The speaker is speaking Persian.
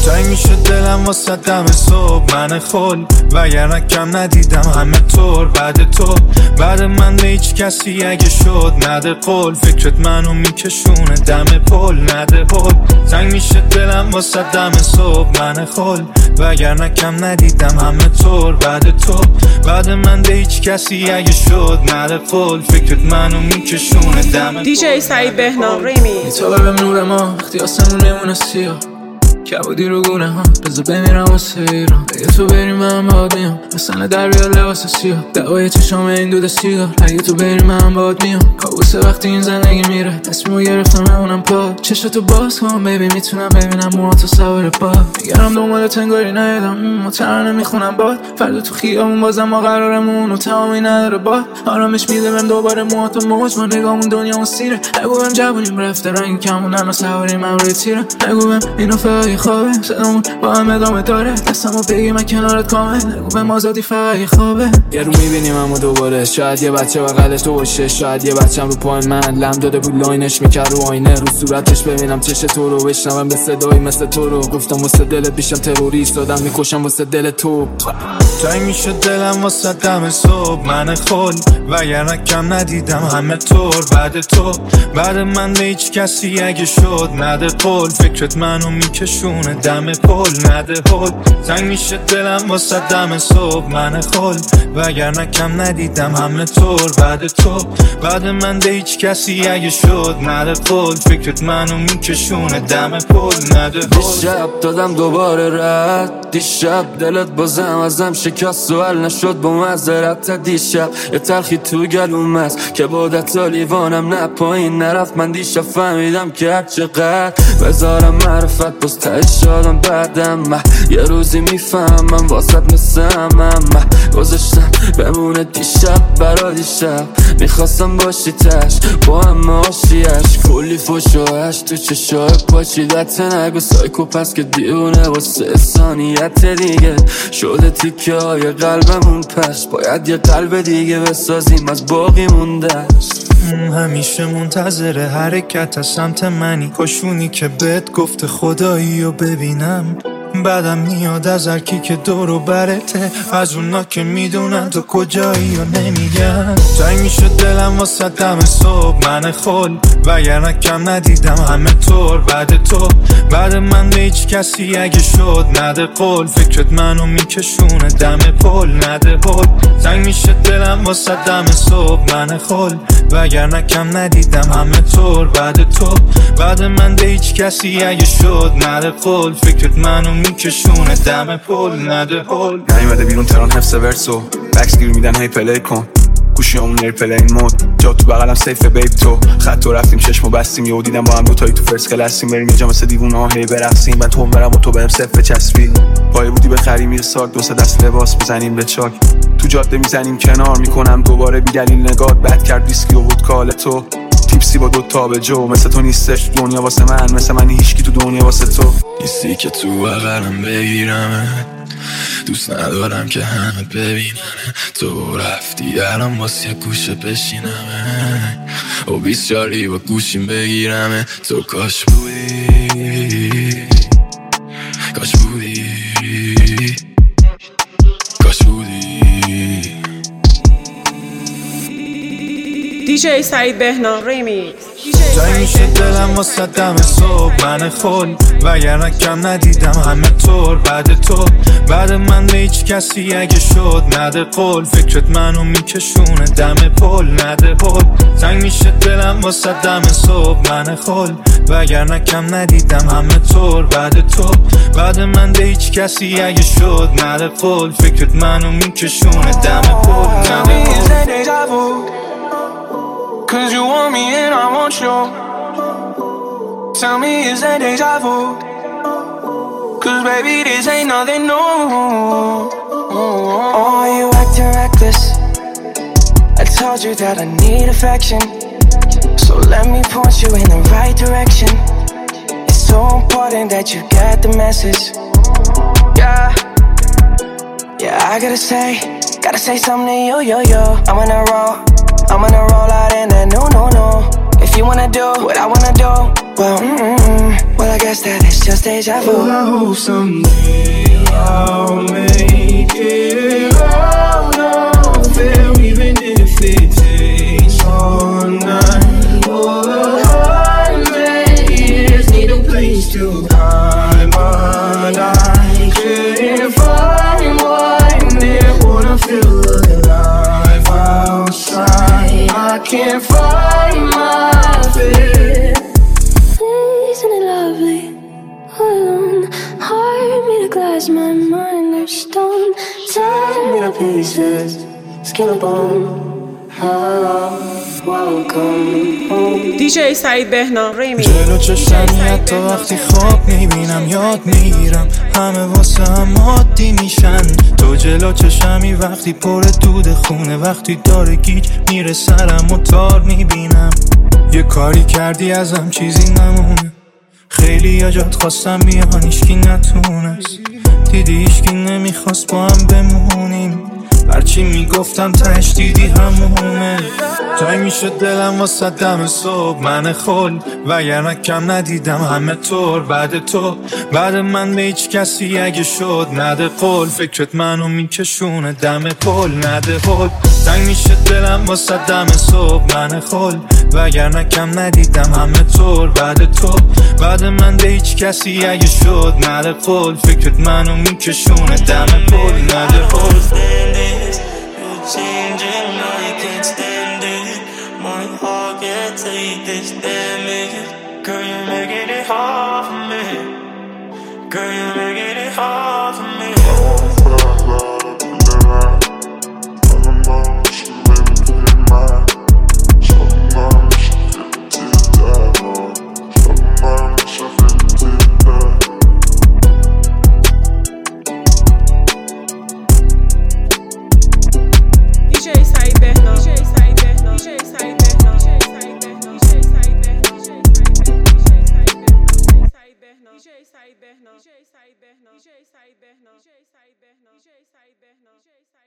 تنگ میشه دلم واسه دم صبح من خل، وگرنه کم ندیدم همه طور بعد تو. بعد من به هیچ کسی اگه شد نده قول، فکرت منو میکشونه دم پل نده هل. تنگ میشه دلم واسه دم صبح من خل، وگرنه کم ندیدم همه طور بعد تو. بعد من به هیچ کسی اگه شد نده قول، فکرت منو میکشونه دم دیجی سعید بهنام ریمی. میتابه به نور ما وقتی آسمون میمونه سیاه، کبودی رو گونه ها بذار بمیرم واسه ایران. اگه تو بری من باید میام، مثلا در بیار لباس سیاه، دوای چشام این دود سیگار. اگه تو بری من باید میام، کابوسه وقتی این زندگی میره، تصمیمو گرفتم بمونم پا. چشاتو باز کن بیبی میتونم ببینم موهاتو سوار پا. میگرم دنبال تنگاری ندیدم، مترانه میخونم باد. فردا تو خیابون بازم ما قرارمون و تمامی نداره باد. آرامش میده بهم دوباره موهاتو موج، ما نگامون دنیا و سیره. نگو بهم جوونیم رفته رنگ کمونن و سواریم هم روی تیره. نگو بهم اینو فقط خوابه، صدامون با هم ادامه داره. دستمو بگی من کنارت کامل، نگو بهم آزادی فقط خوابه. یه رو میبینیم اما دوباره، شاید یه بچه بغلش تو باشه، شاید یه بچم رو پای من لم داده بود لاینش میکرد رو آینه. رو صورتش ببینم چش تو رو، بشنوم به صدایی مثل تو رو. گفتم واسه دلت بیشم تروریست، دادم میکشم واسه دل تو. تنگ میشه دلم واسه دم صبح من خل، وگرنه کم ندیدم همه طور بعد تو. بعد من به هیچ کسی اگه شد نده قول، فکرت منو میکشونه دم پل نده هل. تنگ میشه دلم واسه دم صبح من خل، وگرنه کم ندیدم همه طور بعد تو. بعد من به هیچ کسی اگه شد نده قول، فکرت منو میکشونه دم پل نده هل. دیشب دادم دوباره رد، دیشب دلت بازم ازم شکست و حل نشد با معذرت. دیشب یه تلخی تو گلوم است که بادت لیوانم نه پایین نرفت. من دیشب فهمیدم که هر چقدر بذارم معرفت باز تهش شدم بعدم. یه روزی میفهمم واسط مثل همم، گذاشتم بمونه دیشب برا دیشب. میخواستم باشی تش با همه آشیش، کلی فوش و هش تو چشای پاچیدت. نگو سایکو پس که دیونه واسه ثانیت دیگه شده تیکه های قلبمون پش. باید یه قلب دیگه بسازیم از باقی موندهش. همیشه منتظر حرکت از سمت منی، کاشونی که بهت گفته خدایی رو ببینم. بعدم میاد از هرکی که دورو برته، از اونا که میدونن تو کجایی و نمیگن. تنگ میشه دلم واسه دم صبح من خل، وگرنه کم ندیدم همه طور بعد تو. بعد من به هیچ کسی اگه شد نده قول، فکرت منو میکشونه دم پل نده هل. تنگ میشه دلم واسه دم صبح من خل، وگرنه کم ندیدم همه طور بعد تو. بعد من به هیچ کسی اگه شد نده قول، فکرت منو میکشونه دم پل نده هل. نیومده بیرون تران حفظ ورسو، بکس گیر میدن هی پلی کن، گوشی همون نیر پلین مود. جا تو بغلم سیف بیب تو، خط تو رفتیم چشمو بستیم. یهو دیدم با هم دوتایی تو فرس کلاسیم، بریم یه جا مثل دیوونا هی برقصیم. من تو هم برم و تو بهم صف چسبی، پای بودی بخریم یه ساک، دو سه دست لباس بزنیم به چاک. تو جاده میزنیم کنار، میکنم دوباره بیدلیل نگات. بد کرد ویسکی و ودکال تو، تیپسی با دوتا به جو. مثل تو نیستش دنیا واسه من، مثل من هیچکی تو دنیا واسه تو نیستی که تو بغلم بگیرم، دوست ندارم که همه ببینن. تو رفتی الان واسه گوشه بشینم و 20 جاری با گوشیم بگیرم. تو کاش بودی، کاش بودی، کاش بودی. دیجی سعید بهنام ریمی. تنگ میشه دلم واسه دم صبح من خل، وگرنه کم ندیدم همه طور بعد تو. بعد من به هیچ کسی اگه شد نده قول، فکرت منو میکشونه دم پل نده هل. تنگ میشه دلم واسه دم صبح من خل، وگرنه کم ندیدم همه طور بعد تو. بعد من به هیچ کسی اگه شد نده قول، فکرت منو میکشونه دم پل نده هل. Cause you want me and I want you. Tell me, is that deja vu? Cause baby, this ain't nothing new. Oh, you acting reckless. I told you that I need affection, so let me point you in the right direction. It's so important that you get the message. Yeah, yeah, I gotta say something to you, yo, yo. I'm on a roll out in that no. If you wanna do what I wanna do, well, I guess that it's just deja vu. Well, I hope someday I'll make it out of there, even if it takes all night. All the highways need a place to hide, but I couldn't find one that wanna feel alive outside. I can't find my feet. Isn't it lovely? Alone, heart made of glass, my mind of stone. Time made of pieces, skin and bone. Welcome home. DJ سعید بهنام ریمیکس. جلو چشمی حتی وقتی خواب میبینم یاد میگیرم همه واسه هم عادی میشن. تو جلو چشمی وقتی پر دود خونه، وقتی داره گیج میره سرم و تار میبینم. یه کاری کردی ازم چیزی نمونه، خیلی یا جات خواستم بیان ایشکی نتونست. دیدی ایشکی نمیخواست با هم بمونیم، هرچی میگفتم تش دیدی همونه. جای میشد دلم واسه دم صبح من خل، وگرنه کم ندیدم همه طور. بعد تو بعد من به هیچ کسی اگه شد نده قول، فکرت منو میکشونه دم پل نده هل. تنگ میشه دلم واسه دم صبح من خل، وگرنه کم ندیدم همه طور. بعد تو بعد من به هیچ کسی اگه شد نده قول، فکرت منو میکشونه دم پل نده هل. Changing, now you can't stand it. My heart can't take this damage. Girl, you're making it hard for me. Girl, you're making it hard for me. DJ Said Behna.